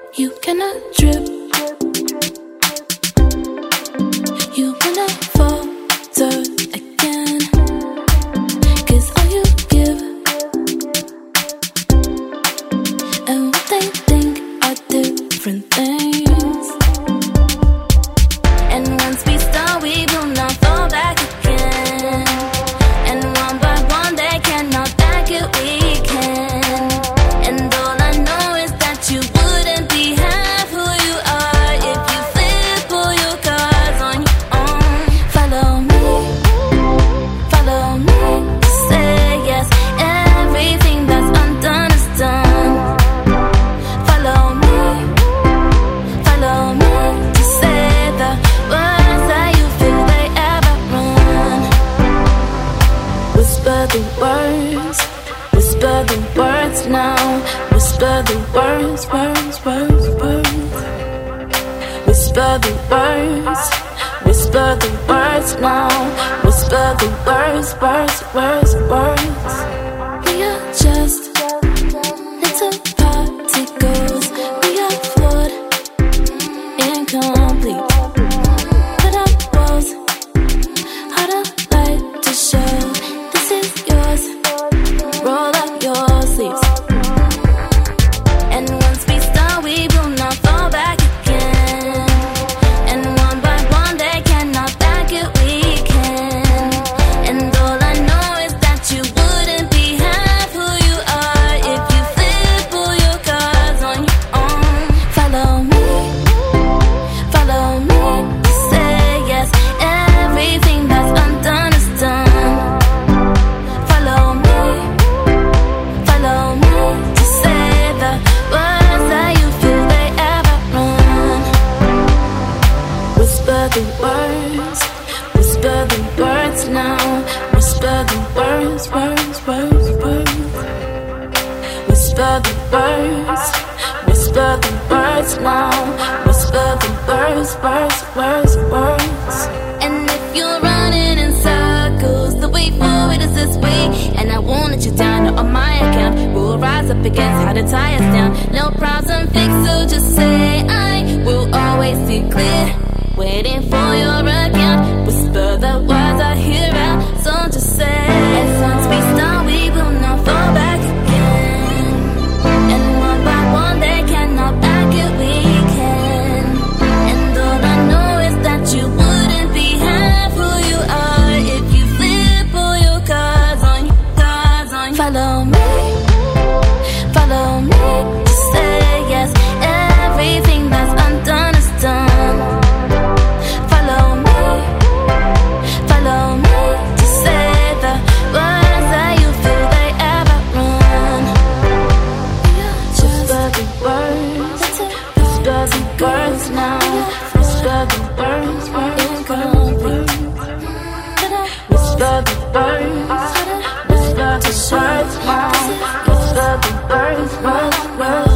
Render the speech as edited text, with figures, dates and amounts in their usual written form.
You cannot drip. You cannot falter again. 'Cause all you give and what they think are different things. And once we start, we will not fall back again. And one by one, they cannot back it, we can. And all I know is that you wouldn't be half who you are if you flip all your cards on your own. Follow me, say yes. Everything that's undone is done. Follow me, to say the words that you feel they ever run. Whisper the words now. Whisper the words. Whisper the words now. Whisper the words. We are just little particles. We are flawed, incomplete. But our walls are the light to show this is yours. Roll up your sleeves. And once we start, we will not fall back again. And one by one, they cannot back it, we can. And all I know is that you wouldn't be half who you are if you flip all your cards on your own. Follow me, say yes. Everything that's undone is done. Follow me, to say the words that you feel they ever run. Whisper the words now. Whisper the words. Whisper the words now. Whisper the words. And if you're running in circles, the way forward is this way. And I won't let you down on my account. We'll rise up against how to tie us down. No problem fixed, so just say I will always see clear. Waiting for your account. Whisper the words I hear out, so just say. And once we start, we will not fall back again. And one by one, they cannot back it, we can. And all I know is that you wouldn't be half who you are if you flip all your cards on your. Follow me, to say yes. Everything that's undone is done. Follow me, to say the words that you feel they ever run. Whisper the words now. Whisper the words. Whisper the words now. Whisper the words.